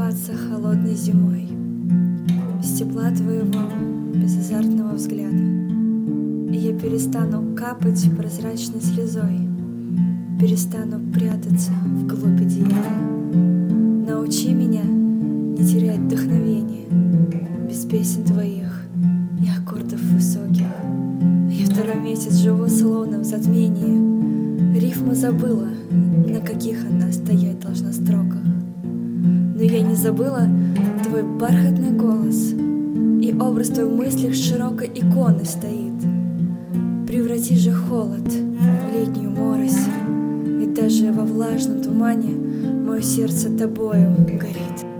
назваться холодной зимой, без тепла твоего, без азартного взгляда. И я перестану капать прозрачной слезой, перестану прятаться вглубь одеяла. Научи меня не терять вдохновение, без песен твоих и аккордов высоких. Я второй месяц живу словно в затмении, рифму забыла, на каких она стоять должна строках. Но я не забыла твой бархатный голос, и образ твой в мыслях широкой иконы стоит. Преврати же холод в летнюю морось, ведь даже во влажном тумане мое сердце тобою горит.